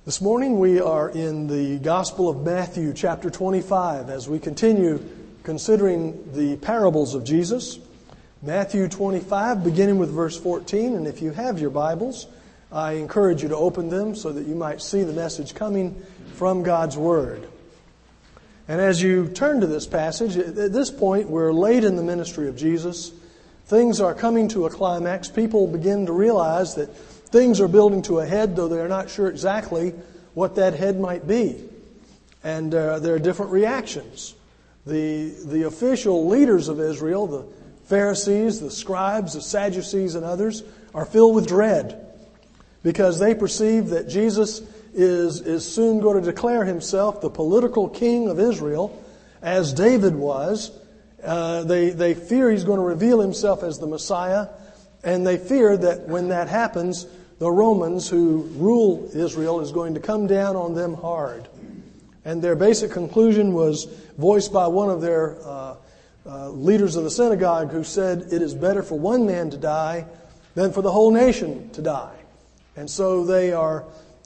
This morning we are in the Gospel of Matthew, chapter 25, as we continue considering the parables of Jesus. Matthew 25, beginning with verse 14, and if you have your Bibles, I encourage you to open them so that you might see the message coming from God's Word. And as you turn to this passage, at this point we're late in the ministry of Jesus. Things are coming to a climax. People begin to realize that things are building to a head, though they're not sure exactly what that head might be. And there are different reactions. The official leaders of Israel, the Pharisees, the scribes, the Sadducees, and others, are filled with dread because they perceive that Jesus is soon going to declare himself the political king of Israel, as David was. They fear he's going to reveal himself as the Messiah, and they fear that when that happens, the Romans who rule Israel is going to come down on them hard. And their basic conclusion was voiced by one of their leaders of the synagogue, who said, "It is better for one man to die than for the whole nation to die." And so they are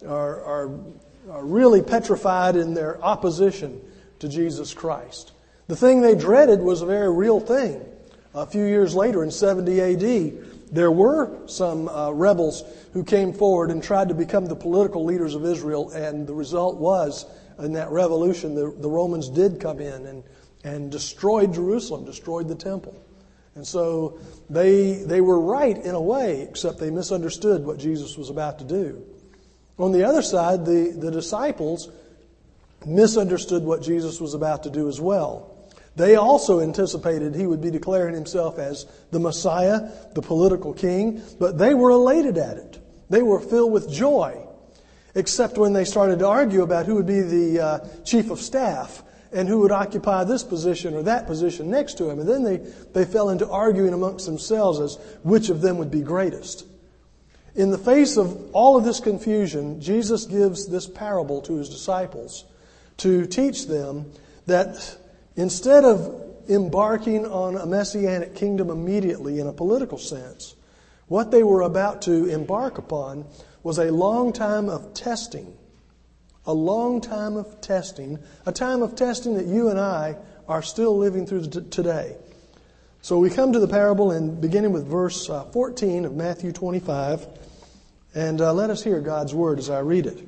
really petrified in their opposition to Jesus Christ. The thing they dreaded was a very real thing. A few years later, in 70 A.D., there were some rebels who came forward and tried to become the political leaders of Israel, and the result was, in that revolution, the Romans did come in and destroyed Jerusalem, destroyed the temple. And so they were right in a way, except they misunderstood what Jesus was about to do. On the other side, the disciples misunderstood what Jesus was about to do as well. They also anticipated he would be declaring himself as the Messiah, the political king, but they were elated at it. They were filled with joy, except when they started to argue about who would be the chief of staff and who would occupy this position or that position next to him. And then they fell into arguing amongst themselves as which of them would be greatest. In the face of all of this confusion, Jesus gives this parable to his disciples to teach them that instead of embarking on a messianic kingdom immediately in a political sense, what they were about to embark upon was a long time of testing. A long time of testing. A time of testing that you and I are still living through today. So we come to the parable, and beginning with verse 14 of Matthew 25, and let us hear God's word as I read it.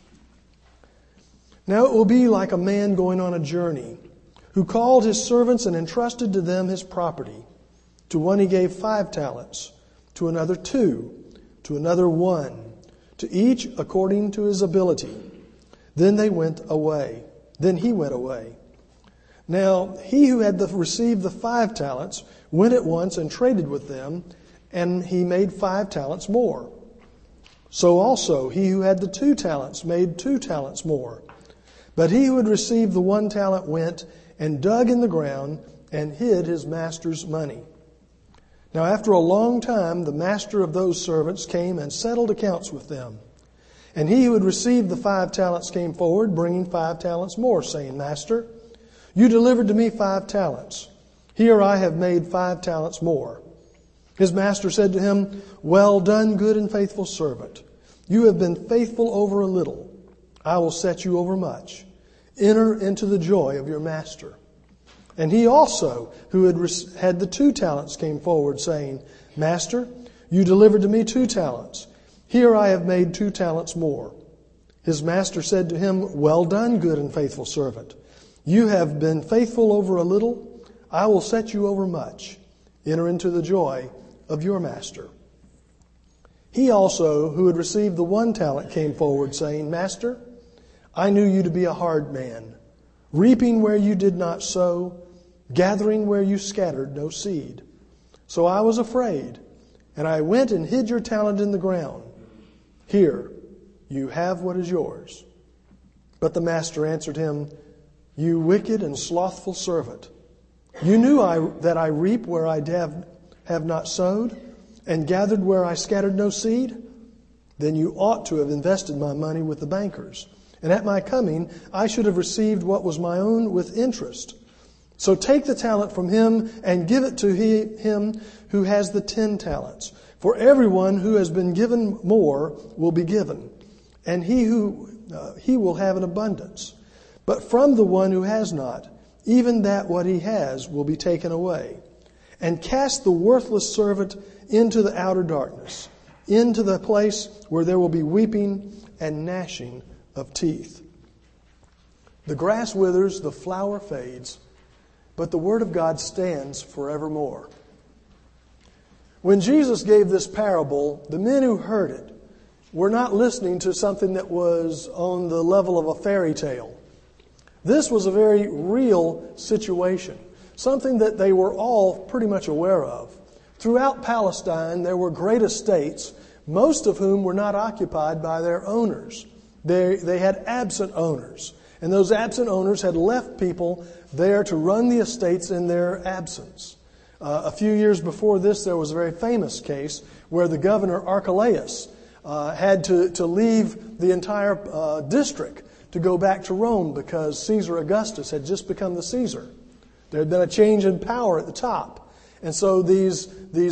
"Now it will be like a man going on a journey, who called his servants and entrusted to them his property. To one he gave 5 talents, to another 2, to another 1, to each according to his ability. Then he went away. Now he who had received the 5 talents went at once and traded with them, and he made 5 talents more. So also he who had the 2 talents made 2 talents more. But he who had received the 1 talent went and dug in the ground and hid his master's money. Now after a long time the master of those servants came and settled accounts with them. And he who had received the 5 talents came forward, bringing 5 talents more, saying, 'Master, you delivered to me 5 talents. Here I have made 5 talents more.' His master said to him, 'Well done, good and faithful servant. You have been faithful over a little. I will set you over much. Enter into the joy of your master.' And he also, who had the 2 talents, came forward, saying, 'Master, you delivered to me 2 talents. Here I have made 2 talents more.' His master said to him, 'Well done, good and faithful servant. You have been faithful over a little. I will set you over much. Enter into the joy of your master.' He also, who had received the 1 talent, came forward, saying, 'Master, I knew you to be a hard man, reaping where you did not sow, gathering where you scattered no seed. So I was afraid, and I went and hid your talent in the ground. Here, you have what is yours.' But the master answered him, 'You wicked and slothful servant. You knew that I reap where I have not sowed, and gathered where I scattered no seed? Then you ought to have invested my money with the bankers, and at my coming I should have received what was my own with interest. So take the talent from him and give it to him who has the 10 talents. For everyone who has been given more will be given, and he who he will have an abundance. But from the one who has not, even that what he has will be taken away. And cast the worthless servant into the outer darkness, into the place where there will be weeping and gnashing of teeth. The grass withers, the flower fades, but the word of God stands forevermore. When Jesus gave this parable, the men who heard it were not listening to something that was on the level of a fairy tale. This was a very real situation, something that they were all pretty much aware of. Throughout Palestine, there were great estates, most of whom were not occupied by their owners. They had absent owners, and those absent owners had left people there to run the estates in their absence. A few years before this, there was a very famous case where the governor Archelaus had to leave the entire district to go back to Rome because Caesar Augustus had just become the Caesar. There had been a change in power at the top. And so these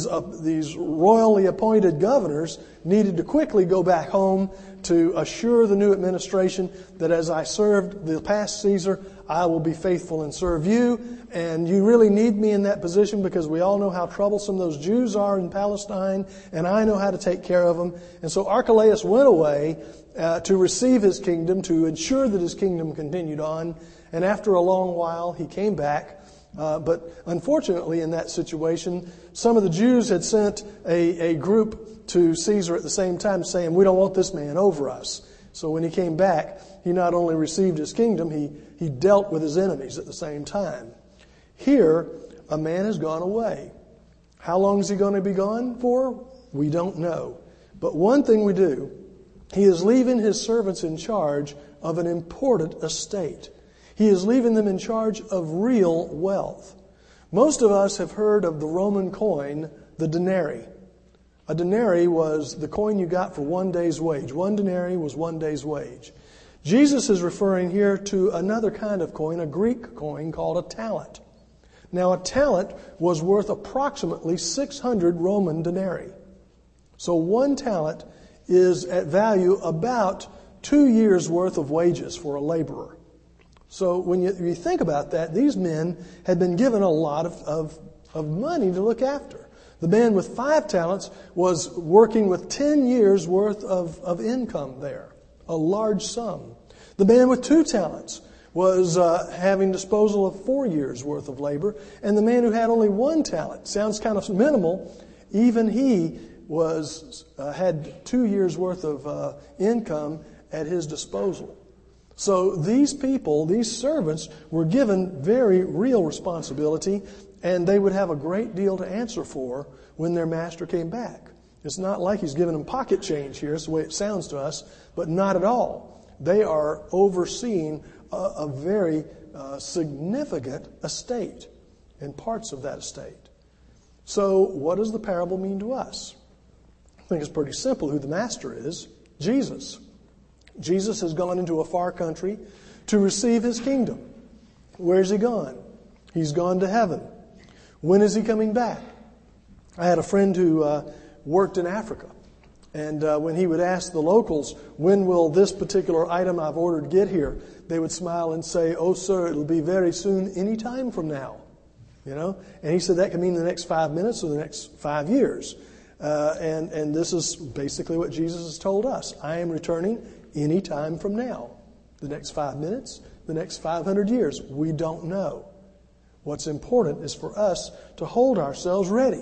royally appointed governors needed to quickly go back home to assure the new administration that as I served the past Caesar, I will be faithful and serve you. And you really need me in that position because we all know how troublesome those Jews are in Palestine, and I know how to take care of them. And so Archelaus went away to receive his kingdom, to ensure that his kingdom continued on. And after a long while, he came back. But unfortunately, in that situation, some of the Jews had sent a group to Caesar at the same time saying, we don't want this man over us. So when he came back, he not only received his kingdom, he dealt with his enemies at the same time. Here, a man has gone away. How long is he going to be gone for? We don't know. But one thing we do, he is leaving his servants in charge of an important estate. He is leaving them in charge of real wealth. Most of us have heard of the Roman coin, the denarii. A denarii was the coin you got for 1 day's wage. 1 denarii was 1 day's wage. Jesus is referring here to another kind of coin, a Greek coin called a talent. Now, a talent was worth approximately 600 Roman denarii. So 1 talent is at value about 2 years' worth of wages for a laborer. So when you think about that, these men had been given a lot of money to look after. The man with 5 talents was working with 10 years' worth of income there, a large sum. The man with 2 talents was having disposal of 4 years' worth of labor. And the man who had only 1 talent, sounds kind of minimal, even he had 2 years' worth of income at his disposal. So these people, these servants, were given very real responsibility, and they would have a great deal to answer for when their master came back. It's not like he's giving them pocket change here, it's the way it sounds to us, but not at all. They are overseeing a very significant estate and parts of that estate. So what does the parable mean to us? I think it's pretty simple who the master is, Jesus. Jesus has gone into a far country to receive his kingdom. Where's he gone? He's gone to heaven. When is he coming back? I had a friend who worked in Africa. And when he would ask the locals, when will this particular item I've ordered get here? They would smile and say, oh, sir, it'll be very soon, any time from now. You know? And he said that could mean the next 5 minutes or the next 5 years. And this is basically what Jesus has told us. I am returning any time from now. The next 5 minutes, the next 500 years. We don't know. What's important is for us to hold ourselves ready.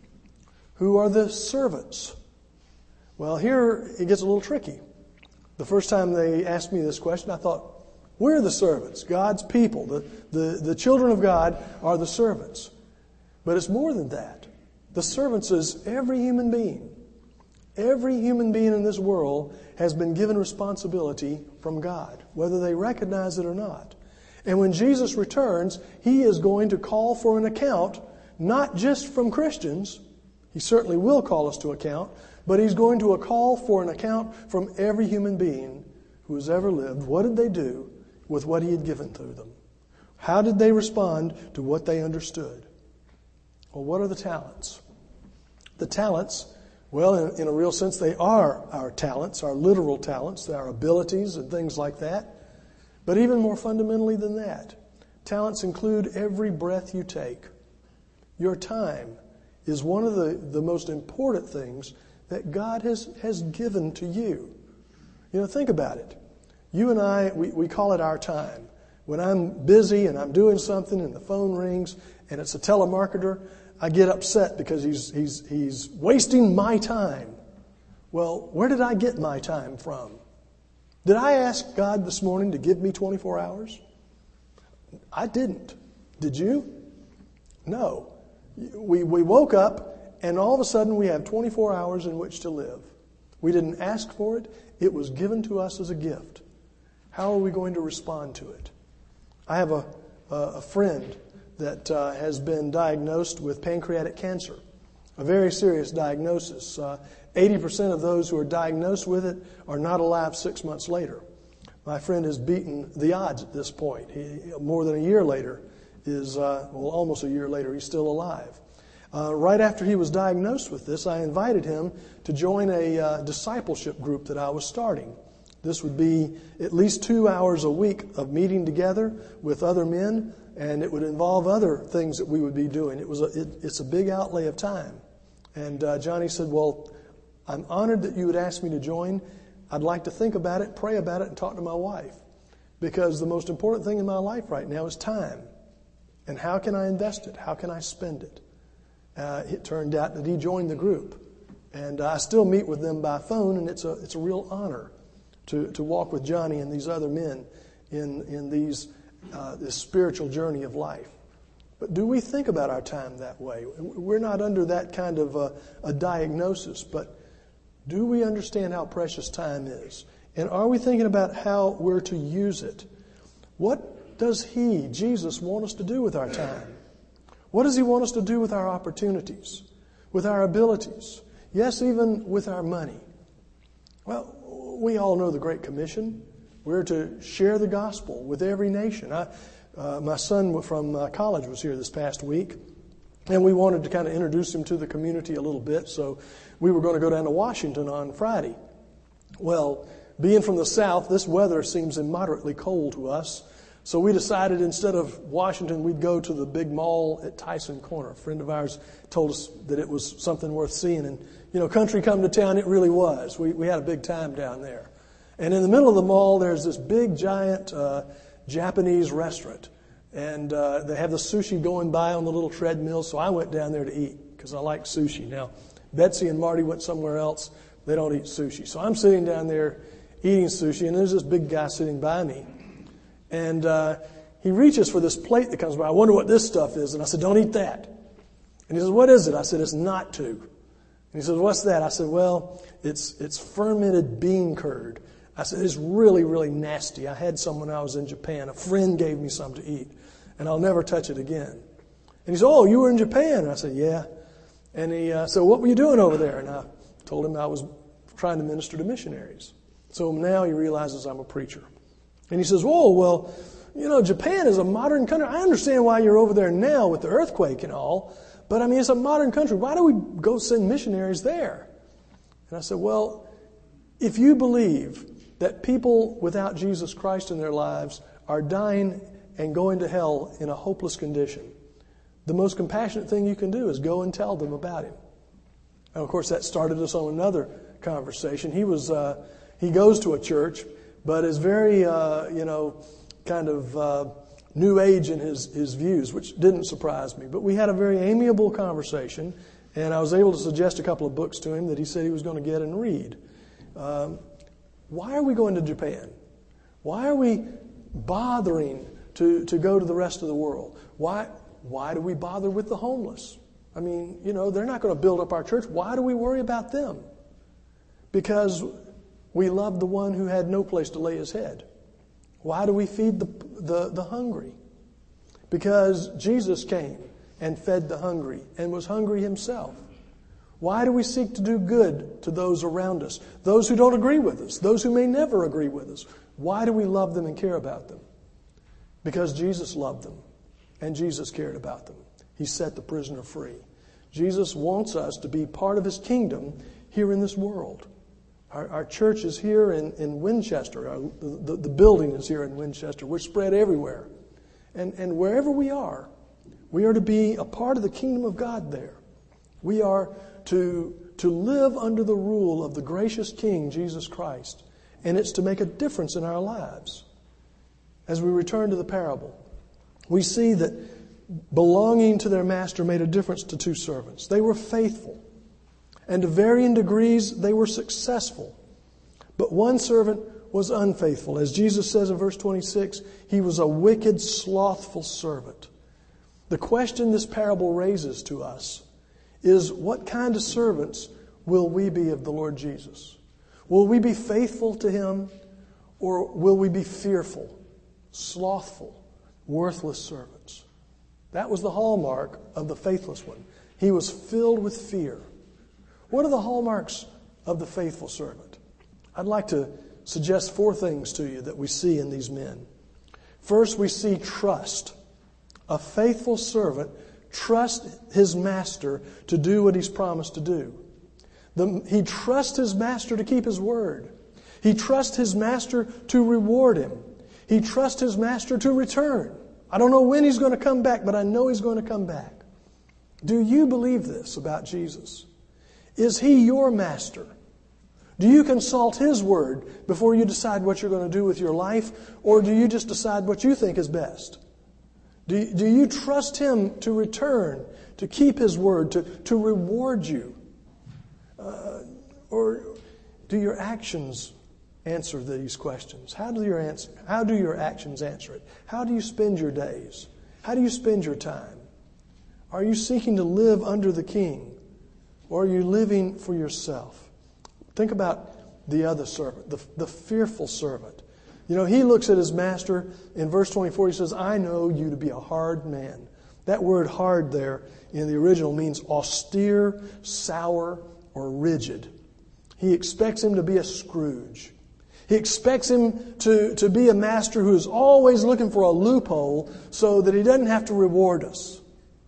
Who are the servants? Well, here it gets a little tricky. The first time they asked me this question, I thought, we're the servants, God's people. The children of God are the servants. But it's more than that. The servants is every human being. Every human being in this world has been given responsibility from God, whether they recognize it or not. And when Jesus returns, he is going to call for an account, not just from Christians. He certainly will call us to account, but he's going to call for an account from every human being who has ever lived. What did they do with what he had given to them? How did they respond to what they understood? Well, what are the talents? The talents Well, in a real sense, they are our talents, our literal talents, our abilities and things like that. But even more fundamentally than that, talents include every breath you take. Your time is one of the most important things that God has given to you. You know, think about it. You and I, we call it our time. When I'm busy and I'm doing something and the phone rings and it's a telemarketer, I get upset because he's wasting my time. Well, where did I get my time from? Did I ask God this morning to give me 24 hours? I didn't. Did you? No. We woke up and all of a sudden we have 24 hours in which to live. We didn't ask for it. It was given to us as a gift. How are we going to respond to it? I have a friend that has been diagnosed with pancreatic cancer, a very serious diagnosis. 80% of those who are diagnosed with it are not alive 6 months later. My friend has beaten the odds at this point. He, more than a year later, almost a year later, he's still alive. Right after he was diagnosed with this, I invited him to join a discipleship group that I was starting. This would be at least 2 hours a week of meeting together with other men, and it would involve other things that we would be doing. It's a big outlay of time. And Johnny said, well, I'm honored that you would ask me to join. I'd like to think about it, pray about it, and talk to my wife. Because the most important thing in my life right now is time. And how can I invest it? How can I spend it? It turned out that he joined the group. And I still meet with them by phone, and it's a real honor to walk with Johnny and these other men in this spiritual journey of life. But do we think about our time that way? We're not under that kind of a diagnosis, but do we understand how precious time is? And are we thinking about how we're to use it? What does Jesus, want us to do with our time? What does He want us to do with our opportunities, with our abilities? Yes, even with our money. Well, we all know the Great Commission. We're to share the gospel with every nation. My son from college was here this past week, and we wanted to kind of introduce him to the community a little bit, so we were going to go down to Washington on Friday. Well, being from the South, this weather seems immoderately cold to us, so we decided instead of Washington, we'd go to the big mall at Tyson Corner. A friend of ours told us that it was something worth seeing, and country come to town, it really was. We had a big time down there. And in the middle of the mall, there's this big, giant Japanese restaurant. And they have the sushi going by on the little treadmill, so I went down there to eat because I like sushi. Now, Betsy and Marty went somewhere else. They don't eat sushi. So I'm sitting down there eating sushi, and there's this big guy sitting by me. And he reaches for this plate that comes by. I wonder what this stuff is. And I said, don't eat that. And he says, what is it? I said, it's not to. And he says, what's that? I said, well, it's fermented bean curd. I said, it's really, really nasty. I had some when I was in Japan. A friend gave me some to eat, and I'll never touch it again. And he said, oh, you were in Japan? And I said, yeah. And he said, what were you doing over there? And I told him I was trying to minister to missionaries. So now he realizes I'm a preacher. And he says, whoa, well, Japan is a modern country. I understand why you're over there now with the earthquake and all, but it's a modern country. Why do we go send missionaries there? And I said, well, if you believe that people without Jesus Christ in their lives are dying and going to hell in a hopeless condition, the most compassionate thing you can do is go and tell them about Him. And of course, that started us on another conversation. He goes to a church, but is very, kind of new age in his views, which didn't surprise me. But we had a very amiable conversation, and I was able to suggest a couple of books to him that he said he was going to get and read. Why are we going to Japan? Why are we bothering to go to the rest of the world? Why do we bother with the homeless? They're not going to build up our church. Why do we worry about them? Because we love the one who had no place to lay his head. Why do we feed the hungry? Because Jesus came and fed the hungry and was hungry Himself. Why do we seek to do good to those around us? Those who don't agree with us, those who may never agree with us. Why do we love them and care about them? Because Jesus loved them and Jesus cared about them. He set the prisoner free. Jesus wants us to be part of His kingdom. here in this world. Our church is here in Winchester. The building is here in Winchester. We're spread everywhere. And wherever we are to be a part of the kingdom of God there. We are to live under the rule of the gracious King, Jesus Christ. And it's to make a difference in our lives. As we return to the parable, we see that belonging to their master made a difference to two servants. They were faithful. And to varying degrees, they were successful. But one servant was unfaithful. As Jesus says in verse 26, he was a wicked, slothful servant. The question this parable raises to us is, what kind of servants will we be of the Lord Jesus? Will we be faithful to Him, or will we be fearful, slothful, worthless servants? That was the hallmark of the faithless one. He was filled with fear. What are the hallmarks of the faithful servant? I'd like to suggest 4 things to you that we see in these men. First, we see trust. A faithful servant trusts his master to do what he's promised to do. He trusts his master to keep his word. He trusts his master to reward him. He trusts his master to return. I don't know when he's going to come back, but I know he's going to come back. Do you believe this about Jesus? Is He your master? Do you consult His word before you decide what you're going to do with your life? Or do you just decide what you think is best? Do you trust Him to return, to keep His word, to reward you? Or do your actions answer these questions? How do your actions answer it? How do you spend your days? How do you spend your time? Are you seeking to live under the King? Or are you living for yourself? Think about the other servant, the fearful servant. You know, he looks at his master. In verse 24, he says, I know you to be a hard man. That word hard there in the original means austere, sour, or rigid. He expects him to be a Scrooge. He expects him to be a master who is always looking for a loophole so that he doesn't have to reward us.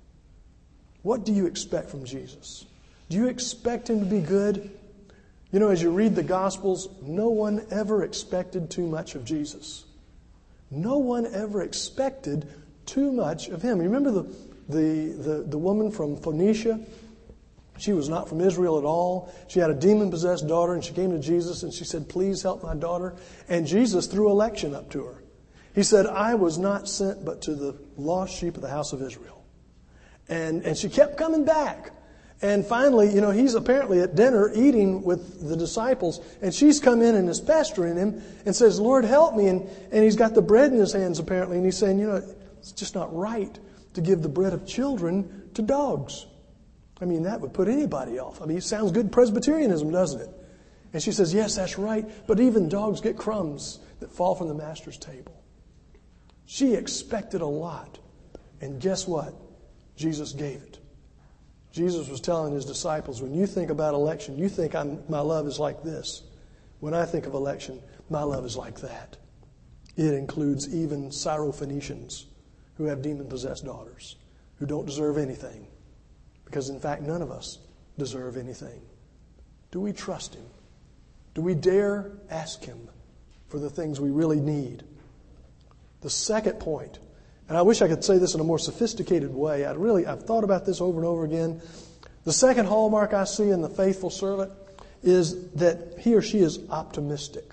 What do you expect from Jesus? Do you expect Him to be good? You know, as you read the Gospels, no one ever expected too much of Jesus. No one ever expected too much of Him. You remember the woman from Phoenicia? She was not from Israel at all. She had a demon-possessed daughter, and she came to Jesus and she said, please help my daughter. And Jesus threw a lection up to her. He said, I was not sent but to the lost sheep of the house of Israel. And she kept coming back. And finally, you know, he's apparently at dinner eating with the disciples, and she's come in and is pestering him and says, Lord, help me. And he's got the bread in his hands apparently, and he's saying, you know, it's just not right to give the bread of children to dogs. I mean, that would put anybody off. I mean, it sounds good Presbyterianism, doesn't it? And she says, yes, that's right, but even dogs get crumbs that fall from the master's table. She expected a lot, and guess what? Jesus gave it. Jesus was telling His disciples, when you think about election, you think my love is like this. When I think of election, my love is like that. It includes even Syrophoenicians who have demon-possessed daughters, who don't deserve anything. Because in fact, none of us deserve anything. Do we trust Him? Do we dare ask Him for the things we really need? The second point, and I wish I could say this in a more sophisticated way. I've thought about this over and over again. The second hallmark I see in the faithful servant is that he or she is optimistic.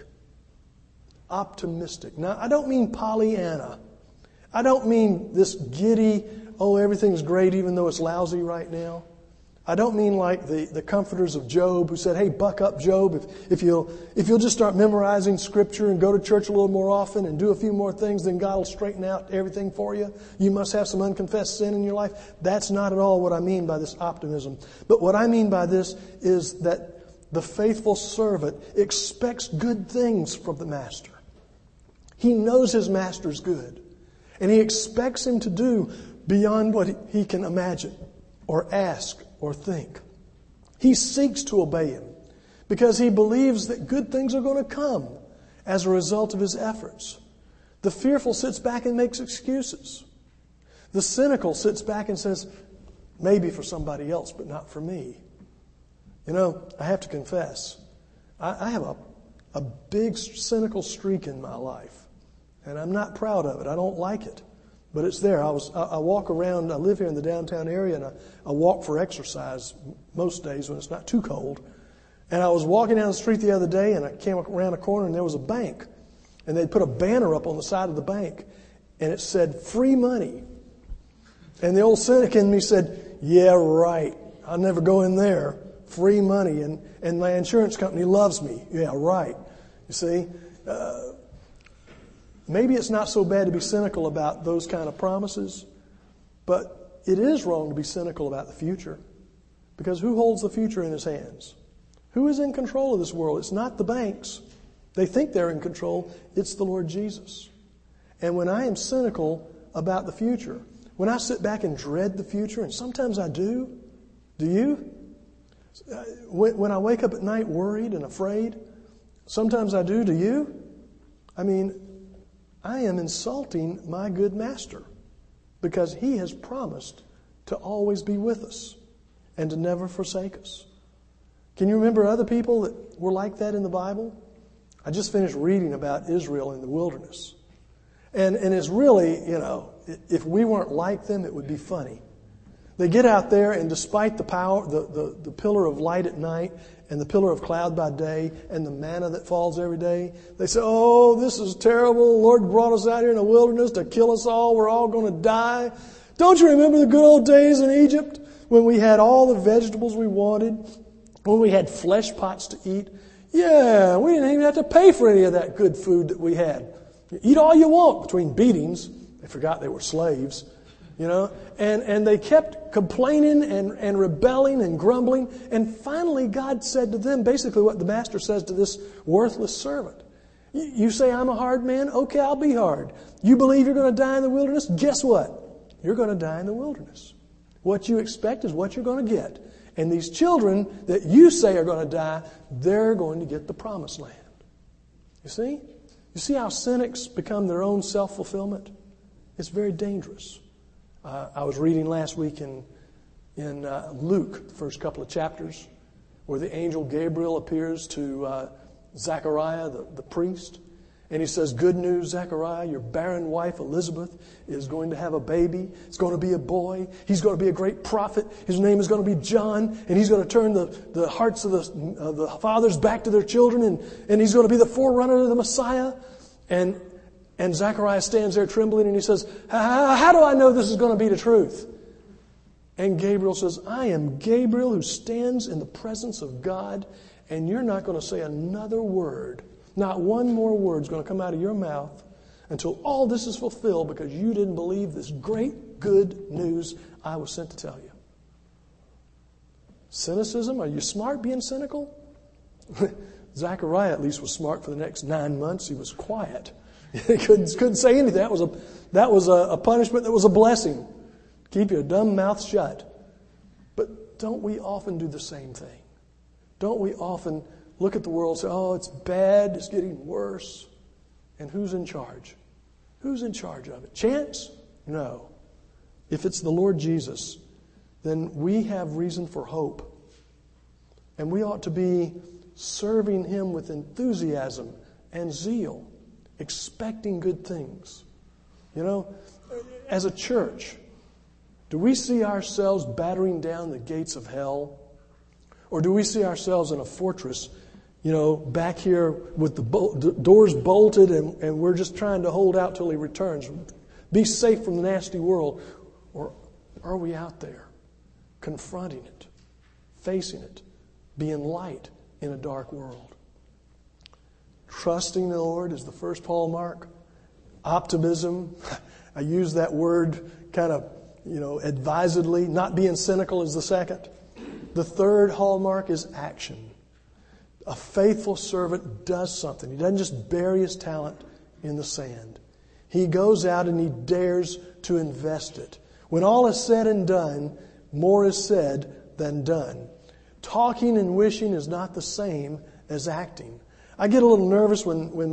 Optimistic. Now, I don't mean Pollyanna. I don't mean this giddy, everything's great even though it's lousy right now. I don't mean like the comforters of Job who said, hey, buck up, Job. If you'll just start memorizing Scripture and go to church a little more often and do a few more things, then God will straighten out everything for you. You must have some unconfessed sin in your life. That's not at all what I mean by this optimism. But what I mean by this is that the faithful servant expects good things from the master. He knows his master's good. And he expects him to do beyond what he can imagine or ask or think. He seeks to obey him because he believes that good things are going to come as a result of his efforts. The fearful sits back and makes excuses. The cynical sits back and says, maybe for somebody else, but not for me. You know, I have to confess, I have a big cynical streak in my life, and I'm not proud of it. I don't like it, but it's there. I walk around. I live here in the downtown area, and I walk for exercise most days when it's not too cold. And I was walking down the street the other day, and I came around a corner, and there was a bank, and they'd put a banner up on the side of the bank, and it said "free money." And the old cynic in me said, "Yeah, right. I'll never go in there. Free money, and my insurance company loves me." Yeah, right. You see, maybe it's not so bad to be cynical about those kind of promises, but it is wrong to be cynical about the future, because who holds the future in his hands? Who is in control of this world? It's not the banks. They think they're in control. It's the Lord Jesus. And when I am cynical about the future, when I sit back and dread the future, and sometimes I do you? When I wake up at night worried and afraid, sometimes I do you? I mean, I am insulting my good master, because he has promised to always be with us and to never forsake us. Can you remember other people that were like that in the Bible? I just finished reading about Israel in the wilderness. And it's really, you know, if we weren't like them, it would be funny. They get out there, and despite the power, the pillar of light at night and the pillar of cloud by day and the manna that falls every day, they say, "Oh, this is terrible. The Lord brought us out here in the wilderness to kill us all. We're all going to die." Don't you remember the good old days in Egypt when we had all the vegetables we wanted, when we had flesh pots to eat? Yeah, we didn't even have to pay for any of that good food that we had. Eat all you want between beatings. They forgot they were slaves. You know, and they kept complaining and rebelling and grumbling. And finally God said to them basically what the master says to this worthless servant. You say I'm a hard man? Okay, I'll be hard. You believe you're going to die in the wilderness? Guess what? You're going to die in the wilderness. What you expect is what you're going to get. And these children that you say are going to die, they're going to get the promised land. You see? You see how cynics become their own self-fulfillment? It's very dangerous. I was reading last week in Luke, the first couple of chapters, where the angel Gabriel appears to Zechariah, the priest. And he says, "Good news, Zechariah, your barren wife Elizabeth is going to have a baby. It's going to be a boy. He's going to be a great prophet. His name is going to be John. And he's going to turn the hearts of the fathers back to their children. And he's going to be the forerunner of the Messiah." And Zechariah stands there trembling, and he says, how do I know this is going to be the truth? And Gabriel says, "I am Gabriel who stands in the presence of God, and you're not going to say another word. Not one more word is going to come out of your mouth until all this is fulfilled, because you didn't believe this great good news I was sent to tell you." Cynicism? Are you smart being cynical? Zechariah at least was smart for the next 9 months. He was quiet. He couldn't say anything. That was a punishment that was a blessing. Keep your dumb mouth shut. But don't we often do the same thing? Don't we often look at the world and say, "Oh, it's bad, it's getting worse"? And who's in charge? Who's in charge of it? Chance? No. If it's the Lord Jesus, then we have reason for hope. And we ought to be serving Him with enthusiasm and zeal, expecting good things. You know, as a church, do we see ourselves battering down the gates of hell? Or do we see ourselves in a fortress, you know, back here with the doors bolted, and we're just trying to hold out till He returns, be safe from the nasty world? Or are we out there confronting it, facing it, being light in a dark world? Trusting the Lord is the first hallmark. Optimism, I use that word kind of, you know, advisedly. Not being cynical is the second. The third hallmark is action. A faithful servant does something. He doesn't just bury his talent in the sand. He goes out and he dares to invest it. When all is said and done, more is said than done. Talking and wishing is not the same as acting. I get a little nervous when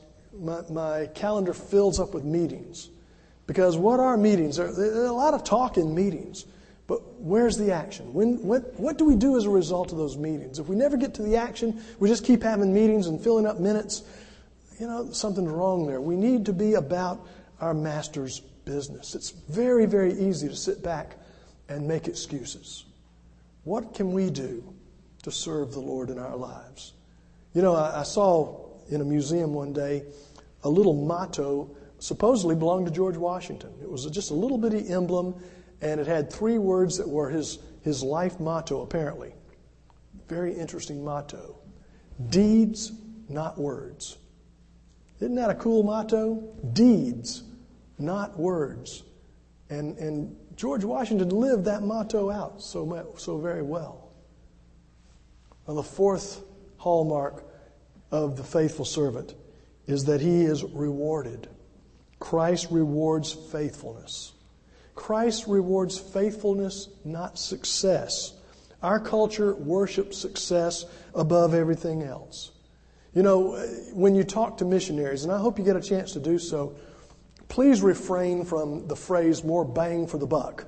my calendar fills up with meetings. Because what are meetings? There's a lot of talk in meetings. But where's the action? What do we do as a result of those meetings? If we never get to the action, we just keep having meetings and filling up minutes, something's wrong there. We need to be about our Master's business. It's very, very easy to sit back and make excuses. What can we do to serve the Lord in our lives? I saw in a museum one day a little motto supposedly belonged to George Washington. It was just a little bitty emblem, and it had 3 words that were his life motto, apparently. Very interesting motto. Deeds, not words. Isn't that a cool motto? Deeds, not words. And George Washington lived that motto out so very well. Now, the 4th hallmark of the faithful servant is that he is rewarded. Christ rewards faithfulness. Christ rewards faithfulness, not success. Our culture worships success above everything else. When you talk to missionaries, and I hope you get a chance to do so, please refrain from the phrase, more bang for the buck.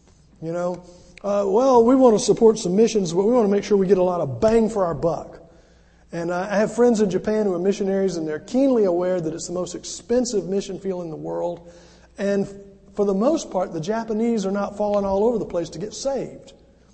Well, we want to support some missions, but we want to make sure we get a lot of bang for our buck. And I have friends in Japan who are missionaries, and they're keenly aware that it's the most expensive mission field in the world. And for the most part, the Japanese are not falling all over the place to get saved.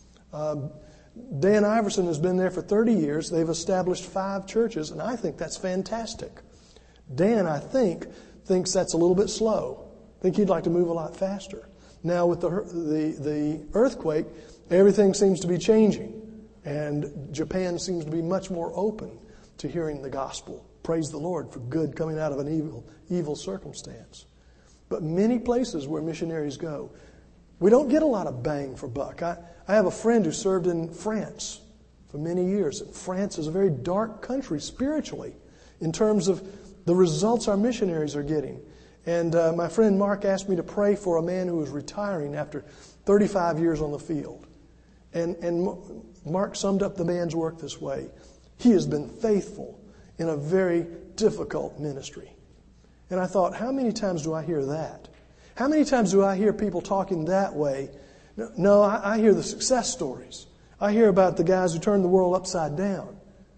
Dan Iverson has been there for 30 years. They've established 5 churches, and I think that's fantastic. Dan, I think, thinks that's a little bit slow. I think he'd like to move a lot faster. Now, with the earthquake, everything seems to be changing. And Japan seems to be much more open to hearing the gospel. Praise the Lord for good coming out of an evil circumstance. But many places where missionaries go, we don't get a lot of bang for buck. I have a friend who served in France for many years. And France is a very dark country spiritually in terms of the results our missionaries are getting. And my friend Mark asked me to pray for a man who was retiring after 35 years on the field. And Mark summed up the man's work this way. He has been faithful in a very difficult ministry. And I thought, how many times do I hear that? How many times do I hear people talking that way? No, I hear the success stories. I hear about the guys who turned the world upside down.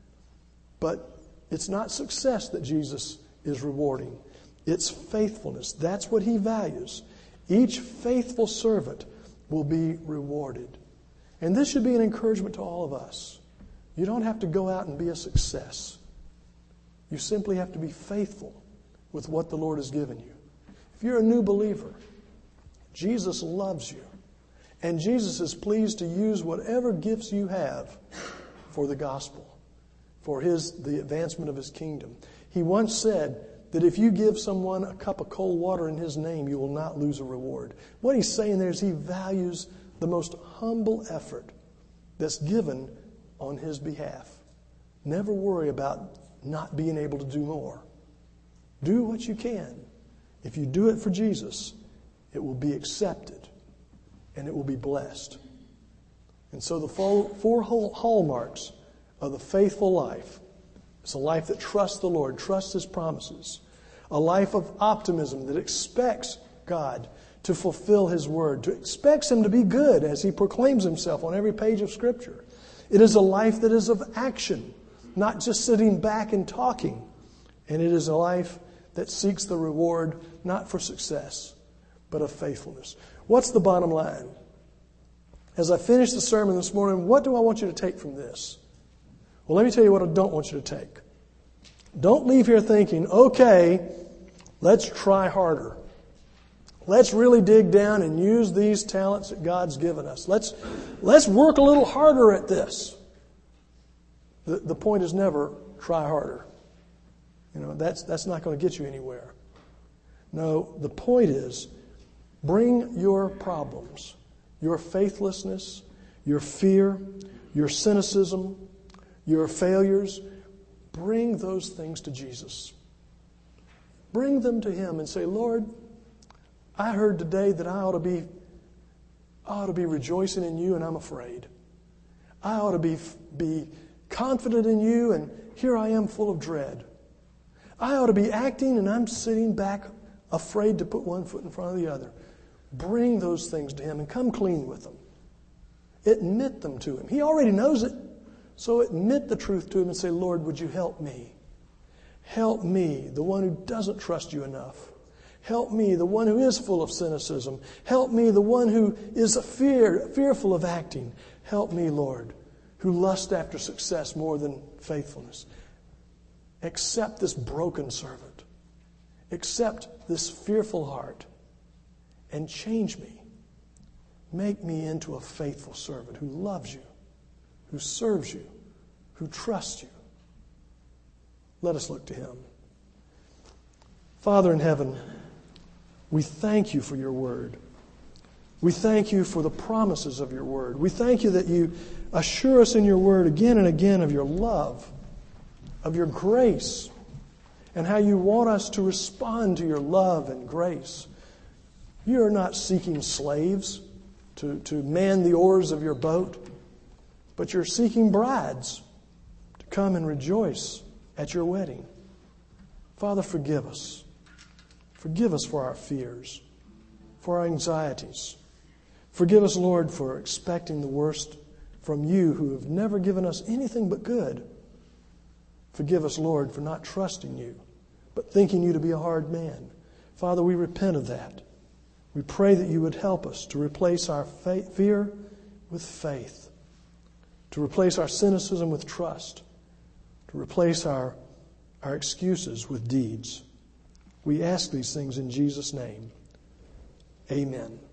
But it's not success that Jesus is rewarding. It's faithfulness. That's what He values. Each faithful servant will be rewarded. And this should be an encouragement to all of us. You don't have to go out and be a success. You simply have to be faithful with what the Lord has given you. If you're a new believer, Jesus loves you. And Jesus is pleased to use whatever gifts you have for the gospel, for the advancement of His kingdom. He once said that if you give someone a cup of cold water in His name, you will not lose a reward. What He's saying there is He values the most humble effort that's given on His behalf. Never worry about not being able to do more. Do what you can. If you do it for Jesus, it will be accepted and it will be blessed. And so the 4 hallmarks of the faithful life is a life that trusts the Lord, trusts His promises, a life of optimism that expects God to fulfill His word, to expects Him to be good as He proclaims Himself on every page of Scripture. It is a life that is of action, not just sitting back and talking. And it is a life that seeks the reward not for success, but of faithfulness. What's the bottom line? As I finish the sermon this morning, what do I want you to take from this? Well, let me tell you what I don't want you to take. Don't leave here thinking, okay, let's try harder. Let's really dig down and use these talents that God's given us. Let's work a little harder at this. The point is never try harder. That's not going to get you anywhere. No, the point is bring your problems, your faithlessness, your fear, your cynicism, your failures, bring those things to Jesus. Bring them to Him and say, Lord, I heard today that I ought to be rejoicing in You, and I'm afraid. I ought to be confident in You, and here I am full of dread. I ought to be acting, and I'm sitting back afraid to put one foot in front of the other. Bring those things to Him and come clean with them. Admit them to Him. He already knows it. So admit the truth to Him and say, Lord, would you help me? Help me, the one who doesn't trust you enough. Help me, the one who is full of cynicism. Help me, the one who is fearful of acting. Help me, Lord, who lust after success more than faithfulness. Accept this broken servant. Accept this fearful heart and change me. Make me into a faithful servant who loves you, who serves you, who trusts you. Let us look to Him. Father in heaven, we thank you for your word. We thank you for the promises of your word. We thank you that you assure us in your word again and again of your love, of your grace, and how you want us to respond to your love and grace. You are not seeking slaves to man the oars of your boat, but you're seeking brides to come and rejoice at your wedding. Father, forgive us. Forgive us for our fears, for our anxieties. Forgive us, Lord, for expecting the worst from you who have never given us anything but good. Forgive us, Lord, for not trusting you, but thinking you to be a hard man. Father, we repent of that. We pray that you would help us to replace our fear with faith, to replace our cynicism with trust, to replace our excuses with deeds. We ask these things in Jesus' name. Amen.